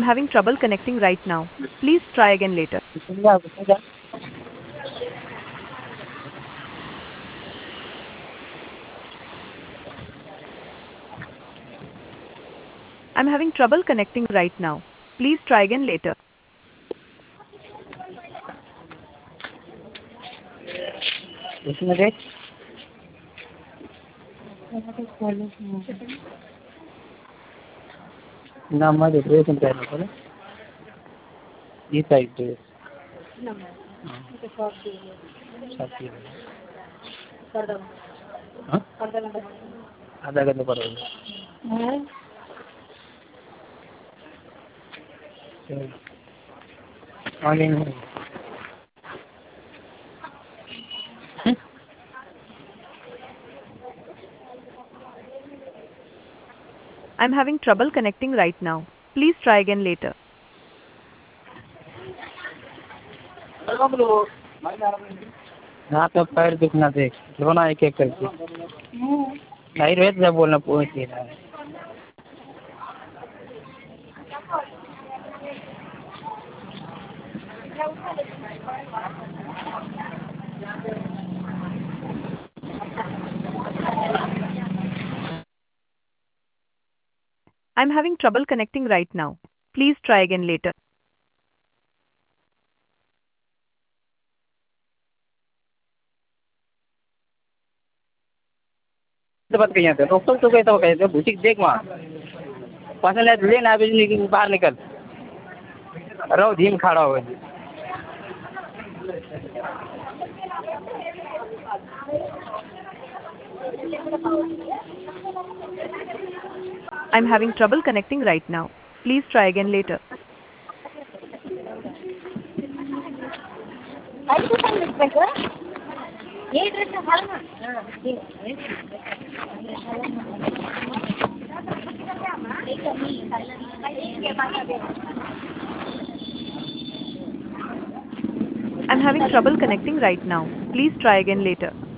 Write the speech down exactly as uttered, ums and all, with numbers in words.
having trouble connecting right now. Please try again later. I'm having trouble connecting right now. Please try again later. इसमें देख ना मत dress में पहनो बोले ये टाइप ड्रेस हाँ आधा घंटे पड़ेगा आगे नहीं I'm having trouble connecting right now. Please try again later. हाथ में पैर दुखना देख रोना एक एक करके नहीं रोहित जब बोलना पहुँच ही रहा है I'm having trouble connecting right now. Please try again later. तो बात कहीं थे डॉक्टर तो कहता हो कहते बुटीक देख वहाँ पसंद है लेना बिजली बाहर निकल रहो धीम खड़ा हो I'm having trouble connecting right now. Please try again later. I'm having trouble connecting right now. Please try again later.